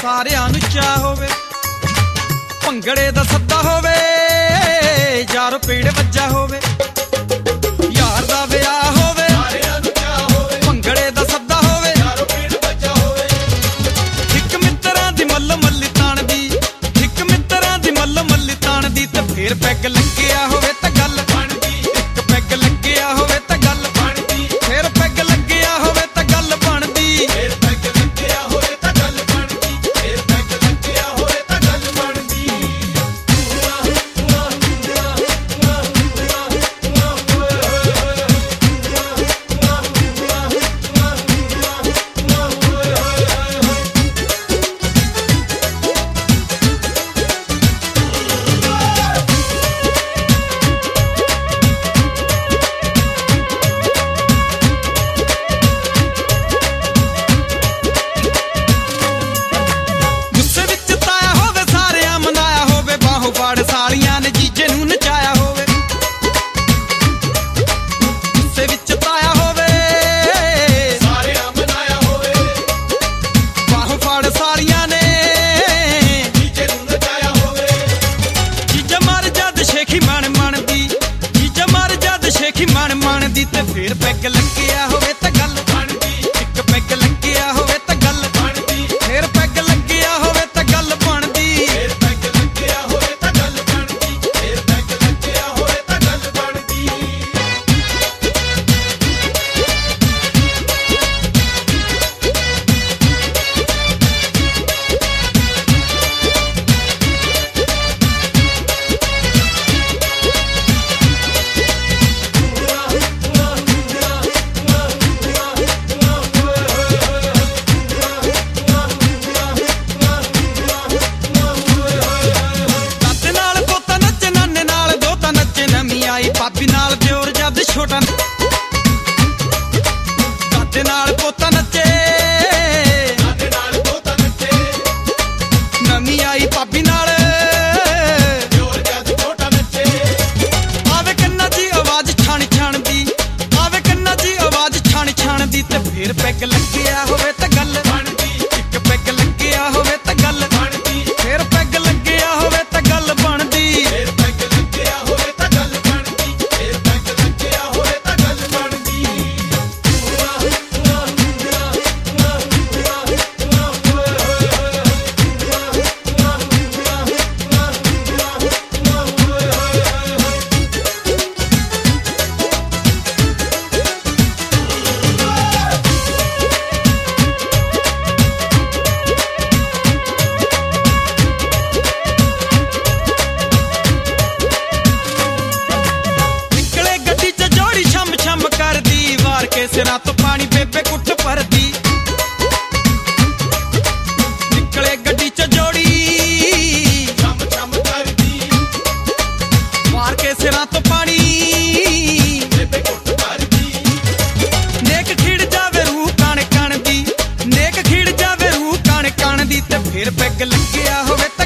ਸਾਰਿਆਂ ਨੂੰ ਚਾਹ ਹੋਵੇ, ਭੰਗੜੇ ਦਾ ਸੱਦਾ ਹੋਵੇ, ਯਾਰ ਪੀੜ ਵੱਜਾ ਹੋਵੇ, ਯਾਰ ਦਾ ਵਿਆਹ ਹੋਵੇ, ਸਾਰਿਆਂ ਨੂੰ ਚਾਹ ਹੋਵੇ, ਭੰਗੜੇ ਦਾ ਸੱਦਾ ਹੋਵੇ, ਯਾਰ ਪੀੜ ਵੱਜਾ ਹੋਵੇ। ਇੱਕ ਮਿੱਤਰਾਂ ਦੀ ਮੱਲ ਮੱਲੀ ਤਾਣ ਦੀ, ਇੱਕ ਮਿੱਤਰਾਂ ਦੀ ਮੱਲ ਮੱਲੀ ਤਾਣ ਦੀ, ਤੇ ਫੇਰ ਪੈਗ ਲੱਗਿਆ ਹੋਵੇ ਤਾਂ ਗੱਲ ਬਣਦੀ। ਇੱਕ ਪੈਗ ਲੱਗਿਆ ਹੋਵੇ ਤਾਂ ਗੱਲ ਬਣਦੀ, ਫੇਰ ਪੈਗ ਲੱਗਿਆ ਹੋਵੇ ਤਾਂ ਗੱਲ ਬਣਦੀ, ਫੇਰ ਪੈਗ ਲੱਗਿਆ ਹੋਵੇ ਤਾਂ ਗੱਲ ਬਣਦੀ, ਫੇਰ ਪੈਗ ਲੱਗਿਆ ਹੋਵੇ ਤਾਂ ਗੱਲ ਬਣਦੀ। ਸਾਲੀਆਂ ਨੇ ਜੀਜੇ ਨੂੰ ਨਚਾਇਆ ਹੋਵੇ, ਗੁੱਸੇ ਵਿੱਚ ਤਾਇਆ ਹੋਵੇ, ਸਾਰਿਆਂ ਮਨਾਇਆ ਹੋਵੇ, ਬਾਹੋਂ ਫੜ ਸਾਲੀਆਂ ਨੇ ਜੀਜੇ ਨੂੰ ਨਚਾਇਆ ਹੋਵੇ। ਜੀਜਾ ਮਰ ਜਦ ਸ਼ੇਖੀ ਮਣ ਮਣ ਦੀ, ਜੀਜਾ ਮਰ ਜਦ ਸ਼ੇਖੀ ਮਣ ਮਣ ਦੀ, ਤੇ ਫੇਰ ਪੈਗ ਲੱਗਿਆ ਹੋਵੇ ਤਾਂ ਗੱਲ ਬਣਦੀ। ਇੱਕ ਪੈਗ ਲੱਗਿਆ ਹੋਵੇ ਤਾਂ ਗੱਲ ਬਣਦੀ, ਫੇਰ ਪੈਗ ਲੱਗਿਆ ਹੋਵੇ ਤਾਂ ਗੱਲ ਬਣਦੀ, ਫੇਰ ਪੈਗ ਲੱਗਿਆ ਹੋਵੇ ਤਾਂ ਗੱਲ ਬਣਦੀ, ਫੇਰ ਪੈਗ ਲੱਗਿਆ ਹੋਵੇ ਤਾਂ ਗੱਲ ਬਣਦੀ। ਭਾਬੀ ਨਾਲ ਦਿਓਰ ਜਦ ਛੋਟਾ, ਦਾਦੇ ਨਾਲ ਪੋਤਾ ਨੱਚੇ, ਦਾਦੇ ਨਾਲ ਪੋਤਾ ਨੱਚੇ, ਨਵੀਂ ਆਈ ਭਾਬੀ ਨਾਲ ਦਿਓਰ ਜਦ ਛੋਟਾ ਨੱਚੇ। ਆਵੇ ਕੰਨਾਂ ਦੀ ਆਵਾਜ਼ ਛਣ ਛਣ ਦੀ, ਆਵੇ ਕੰਨਾਂ ਦੀ ਆਵਾਜ਼ ਛਣ ਛਣ ਦੀ, ਤੇ ਫੇਰ ਪੈਗ ਲੱਗਿਆ ਹੋਵੇ ਤਾਂ ਗੱਲ ਬਣਦੀ। ਇੱਕ ਪੈਗ ਲੱਗਿਆ ਹੋਵੇ ਤਾਂ ਗੱਲ ਬਣਦੀ, ਫੇਰ ਪੈਗ ਲੱਗਿਆ ਹੋਵੇ ਤਾਂ ਗੱਲ ਬਣਦੀ, ਫੇਰ ਪੈਗ ਲੱਗਿਆ ਹੋਵੇ ਤਾਂ ਗੱਲ ਬਣਦੀ, ਫੇਰ ਪੈਗ ਲੱਗਿਆ ਹੋਵੇ ਤਾਂ ਗੱਲ ਬਣਦੀ। ਸਿਰਾਂ ਤੋਂ ਪਾਣੀ ਬੇਬੇ ਕੁੱਟ ਭਰਦੀ, ਨਿਕਲੇ ਗੱਡੀ ਚ ਜੋੜੀ ਛਮ ਛਮ ਕਰਦੀ, ਮਾਰ ਕੇ ਸਿਰਾਂ ਤੋਂ ਪਾਣੀ ਬੇਬੇ ਕੁੱਟ ਭਰਦੀ। ਨੇਕ ਖਿੜ ਜਾਵੇ ਰੂਹ ਕਣ ਕਣ ਦੀ, ਨੇਕ ਖਿੜ ਜਾਵੇ ਰੂਹ ਕਣ ਕਣ ਦੀ, ਤੇ ਫੇਰ ਪੈਗ ਲੱਗਿਆ ਹੋਵੇ